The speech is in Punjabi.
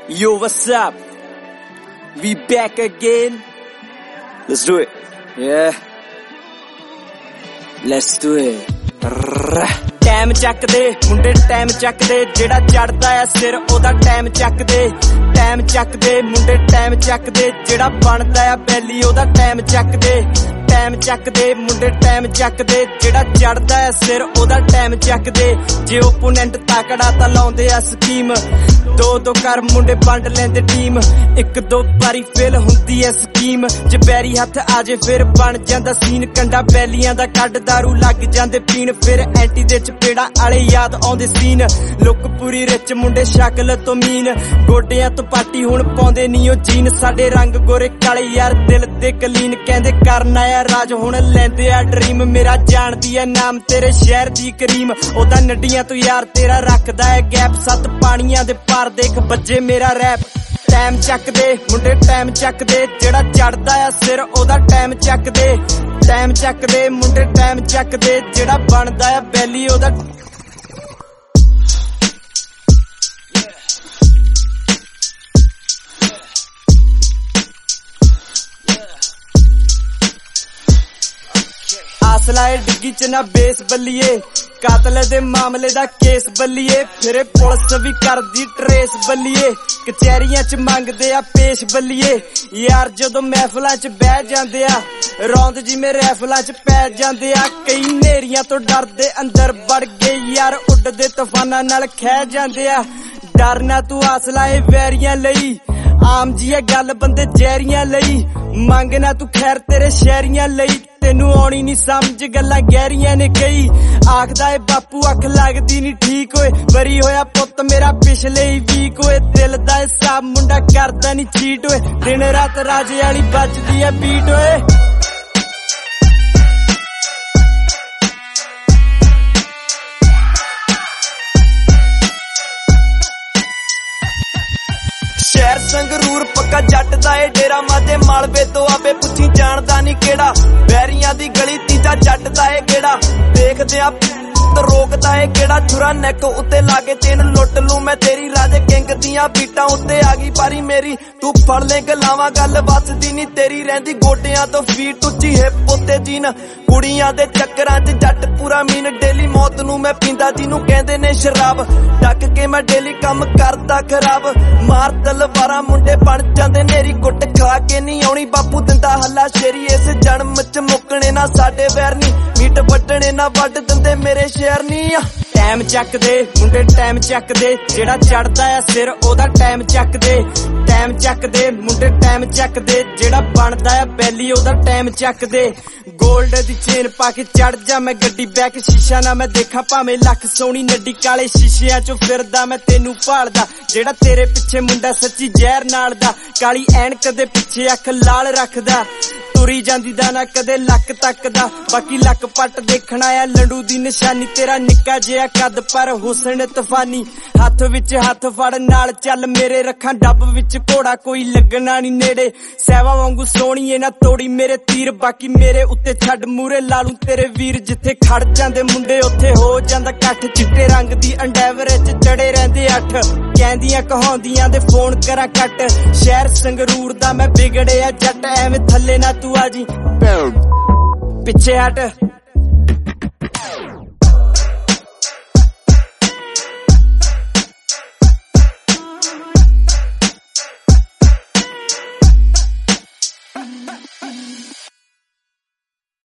Yo, what's up? We back again. Let's do it. Yeah. Let's do it. Time ਚੱਕਦੇ ਮੁੰਡੇ ਟਾਈਮ ਚੱਕਦੇ ਜਿਹੜਾ ਚੜਦਾ ਆ ਸਿਰ ਉਹਦਾ ਟਾਈਮ ਚੱਕਦੇ ਟਾਈਮ ਚੱਕਦੇ ਮੁੰਡੇ ਟਾਈਮ ਚੱਕਦੇ ਜਿਹੜਾ ਬਣਦਾ ਆ ਬੈਲੀ ਉਹਦਾ ਟਾਈਮ ਚੱਕਦੇ ਟਾਈਮ ਚੱਕਦੇ ਮੁੰਡੇ ਟਾਈਮ ਚੱਕਦੇ ਜਿਹੜਾ ਚੜਦਾ ਆ ਸਿਰ ਉਹਦਾ ਟਾਈਮ ਚੱਕਦੇ ਜੇ ਓਪੋਨੈਂਟ ਤਾਕੜਾ ਤਾਂ ਲਾਉਂਦੇ ਆ ਸਕੀਮ ਦੋ ਕਰ ਮੁੰਡੇ ਵੰਡ ਲੈਂਦੇ ਟੀਮ ਇੱਕ ਦੋ ਵਾਰੀ ਫੇਲ ਹੁੰਦੀ ਐ ਸਕੀਮ ਜੇ ਪੈਰੀ ਹੱਥ ਆ ਜੇ ਫਿਰ ਬਣ ਜਾਂਦਾ ਸੀਨ ਕੰਡਾ ਬੈਲੀਆਂ ਦਾ ਕੱਢ ਦਾਰੂ ਲੱਗ ਜਾਂਦੇ ਪੀਣ ਫਿਰ ਐਂਟੀ ਦੇ ਚਪੇੜਾ ਆਲੇ ਯਾਦ ਆਉਂਦੇ ਸੀਨ ਲੁੱਕ ਪੂਰੀ ਰਿਚ ਮੁੰਡੇ ਸ਼ਕਲ ਤੋਂ ਮੀਨ ਗੋਡਿਆਂ ਤੋਂ ਪਾਟੀ ਹੁਣ ਪਾਉਂਦੇ ਨੀ ਉਹ ਜੀਨ ਸਾਡੇ ਰੰਗ ਗੋਰੇ ਕਾਲੇ ਯਾਰ ਦਿਲ ਤੇ ਕਲੀਨ ਕਹਿੰਦੇ ਕਰਨਾ ਆ ਰਾਜ ਹੁਣ ਲੈਂਦੇ ਆ ਡਰੀਮ ਮੇਰਾ ਜਾਣਦੀ ਐ ਨਾਮ ਤੇਰੇ ਸ਼ਹਿਰ ਦੀ ਕਰੀਮ ਉਹਦਾ ਨੱਡੀਆਂ ਤੋਂ ਯਾਰ ਤੇਰਾ ਰੱਖਦਾ ਐ ਗੈਪ ਸੱਤ ਪਾਣੀਆਂ ਦੇ ਪਾਰ ਦੇਖ ਬੱਜੇ ਮੇਰਾ ਰੈਪ ਟਾਈਮ ਚੱਕਦੇ ਮੁੰਡੇ ਟਾਈਮ ਚੱਕਦੇ ਜਿਹੜਾ ਚੜਦਾ ਆ ਸਿਰ ਉਹਦਾ ਟਾਈਮ ਚੱਕਦੇ ਟਾਈਮ ਚੱਕਦੇ ਮੁੰਡੇ ਟਾਈਮ ਚੱਕਦੇ ਜਿਹੜਾ ਬਣਦਾ ਆ ਬੈਲੀ ਉਹਦਾ ਆਸਲਾਏ ਡਿੱਗੀ ਚ ਨਾ ਬੇਸ ਬੱਲੀਏ ਕਾਤਲ ਦੇ ਮਾਮਲੇ ਦਾ ਕੇਸ ਬੱਲੀਏ ਫਿਰ ਪੁਲਿਸ ਵੀ ਕਰਦੀ ਟਰੇਸ ਬੱਲੀਏ ਕਚਹਿਰੀਆਂ ਚ ਮੰਗਦੇ ਆ ਪੇਸ਼ ਬੱਲੀਏ ਯਾਰ ਜਦੋਂ ਮਹਿਫਲਾਂ ਚ ਬਹਿ ਜਾਂਦੇ ਆ ਰੌਂਦ ਜਿਵੇਂ ਰੈਫਲਾਂ ਚ ਪੈ ਜਾਂਦੇ ਆ ਕਈ ਨੇਰੀਆਂ ਤੋਂ ਡਰਦੇ ਅੰਦਰ ਵੜ ਗਏ ਯਾਰ ਉੱਡਦੇ ਤੂਫਾਨਾਂ ਨਾਲ ਖਹਿ ਜਾਂਦੇ ਆ ਡਰਨਾ ਤੂੰ ਆਸਲਾਏ ਵੈਰੀਆਂ ਲਈ ਆਮ ਜੀ ਇਹ ਗੱਲ ਬੰਦੇ ਜ਼ਹਿਰੀਆਂ ਲਈ ਮੰਗਣਾ ਤੂੰ ਖੈਰ ਤੇਰੇ ਸ਼ਹਿਰੀਆਂ ਲਈ ਤੈਨੂੰ ਆਉਣੀ ਨੀ ਸਮਝ ਗੱਲਾਂ ਗਹਿਰੀਆਂ ਨੇ ਕਈ ਆਖਦਾ ਏ ਬਾਪੂ ਅੱਖ ਲੱਗਦੀ ਨੀ ਠੀਕ ਓਏ ਬਰੀ ਹੋਇਆ ਪੁੱਤ ਮੇਰਾ ਪਿਛਲੇ ਹੀ ਵੀਕ ਓਏ ਦਿਲ ਦਾ ਹਿਸਾਬ ਮੁੰਡਾ ਕਰਦਾ ਨੀ ਚੀਟ ਓਏ ਦਿਨ ਰਾਤ ਰਾਜੇ ਵਾਲੀ ਵੱਜਦੀ ਐ ਬੀਟ ਓਏ ਸ਼ਹਿਰ ਸੰਗਰੂਰ ਪੱਕਾ ਜੱਟ ਦਾ ਏ ਡੇਰਾ ਮਾਦੇ ਮਾਲਵੇ ਤੋਂ ਆਵੇ ਪੁੱਛੀ ਜਾਣਦਾ ਨੀ ਕਿਹੜਾ ਬੈਰੀਆਂ ਦੀ ਗਲੀ ਤੀਜਾ ਜੱਟ ਦਾ ਏ ਕਿਹੜਾ ਦੇਖਦੇ ਆ ਰੋਕਦਾ ਏ ਕਿਹੜਾ ਛੁਰਾ ਨੈਕ ਉੱਤੇ ਲਾਗੇ ਚੇਨ ਲੁੱਟ ਲੂ ਮੈਂ ਤੇਰੀ ਰਾਜੇ ਕਿੰਗ ਦੀਆਂ ਬੀਟਾਂ ਉੱਤੇ ਆ ਗਈ ਪਾਰੀ ਮੇਰੀ ਤੂੰ ਫੜ ਲੈ ਗਲਾਵਾਂ ਗੱਲ ਵੱਸਦੀ ਨੀ ਤੇਰੀ ਰਹਿੰਦੀ ਗੋਡਿਆਂ ਤੋਂ ਫੀਟ ਉੱਚੀ ਹਿੱਪ ਉੱਤੇ ਜੀਨ ਕੁੜੀਆਂ ਦੇ ਚੱਕਰਾਂ 'ਚ ਜੱਟ ਪੂਰਾ ਮੀਨ ਡੇਲੀ ਮੌਤ ਨੂੰ ਮੈਂ ਪੀਂਦਾ ਜਿਹਨੂੰ ਕਹਿੰਦੇ ਨੇ ਸ਼ਰਾਬ ਡੱਕ ਕੇ ਮੈਂ ਡੇਲੀ ਕੰਮ ਕਰਦਾ ਖਰਾਬ ਮਾਰ ਤਲਵਾਰਾਂ ਮੁੰਡੇ ਬਣ ਜਾਂਦੇ ਨੇਰੀ ਕੁੱਟ ਖਾ ਕੇ ਨਹੀਂ ਆਉਣੀ ਬਾਪੂ ਦਿੰਦਾ ਹੱਲਾ ਸ਼ੇਰੀ ਇਸ ਜਨਮ 'ਚ ਮੁੱਕਣੇ ਨਾ ਸਾਡੇ ਵੈਰ ਨੀ ਮੀਟ ਵੱਢਣੇ ਨਾ ਵੱਢ ਦਿੰਦੇ ਮੇਰੇ ਸ਼ਹਿਰ ਨੀ ਟਾਈਮ ਚੱਕਦੇ ਮੁੰਡੇ ਟਾਈਮ ਚੱਕਦੇ ਜਿਹੜਾ ਚੜਦਾ ਆ ਸਿਰ ਉਹਦਾ ਟਾਈਮ ਚੱਕਦੇ ਟਾਈਮ ਚੱਕਦੇ ਮੁੰਡੇ ਟਾਈਮ ਚੱਕਦੇ ਜਿਹੜਾ ਬਣਦਾ ਆ ਬੈਲੀ ਉਹਦਾ ਟਾਈਮ ਚੱਕਦੇ ਗੋਲਡ ਦੀ ਚੇਨ ਪਾ ਕੇ ਚੜ ਜਾ ਮੈਂ ਗੱਡੀ ਬੈਕ ਸ਼ੀਸ਼ਾ ਨਾ ਮੈਂ ਦੇਖਾਂ ਭਾਵੇਂ ਲੱਖ ਸੋਹਣੀ ਨੱਡੀ ਕਾਲੇ ਸ਼ੀਸ਼ਿਆਂ ਚੋਂ ਫਿਰਦਾ ਮੈਂ ਤੈਨੂੰ ਭਾਲਦਾ ਜਿਹੜਾ ਤੇਰੇ ਪਿੱਛੇ ਮੁੰਡਾ ਸੱਚੀ ਜ਼ਹਿਰ ਨਾਲ ਦਾ ਕਾਲੀ ਐਨਕ ਦੇ ਪਿੱਛੇ ਅੱਖ ਲਾਲ ਰੱਖਦਾ ਤੁਰੀ ਜਾਂਦੀ ਦਾ ਨਾ ਕਦੇ ਲੱਕ ਤੱਕਦਾ ਬਾਕੀ ਲੱਕ ਪੱਟ ਦੇਖਣਾ ਆ ਲੰਡੂ ਦੀ ਨਿਸ਼ਾਨੀ ਤੇਰਾ ਨਿੱਕਾ ਜਿਹਾ ਕੱਦ ਪਰ ਹੁਸਨ ਤੂਫਾਨੀ ਹੱਥ ਵਿੱਚ ਹੱਥ ਫੜ ਨਾਲ ਚੱਲ ਮੇਰੇ ਰੱਖਾਂ ਡੱਬ ਵਿੱਚ ਘੋੜਾ ਕੋਈ ਲੱਗਣਾ ਨੀ ਨੇੜੇ ਸਹਿਵਾ ਵਾਂਗੂ ਸੋਹਣੀਏ ਨਾ ਤੋੜੀ ਮੇਰੇ ਤੀਰ ਬਾਕੀ ਮੇਰੇ ਉੱਤੇ ਛੱਡ ਮੂਰੇ ਲਾਲੂ ਤੇਰੇ ਵੀਰ ਜਿੱਥੇ ਖੜ ਜਾਂਦੇ ਮੁੰਡੇ ਉੱਥੇ ਹੋ ਜਾਂਦਾ ਇਕੱਠ ਚਿੱਟੇ ਰੰਗ ਦੀ ਅੰਡੈਵਰ ਚ ਚੜੇ ਰਹਿੰਦੇ ਅੱਠ ਕਹਿੰਦੀਆਂ ਕਹਾਉਂਦੀਆਂ ਦੇ ਫੋਨ ਕਰਾਂ ਕੱਟ ਸ਼ਹਿਰ ਸੰਗਰੂਰ ਦਾ ਮੈਂ ਵਿਗੜਿਆ ਜੱਟ ਐਵੇਂ ਥੱਲੇ ਨਾ ਤੂੰ ਆ ਜੀ ਪਿੱਛੇ ਹਟ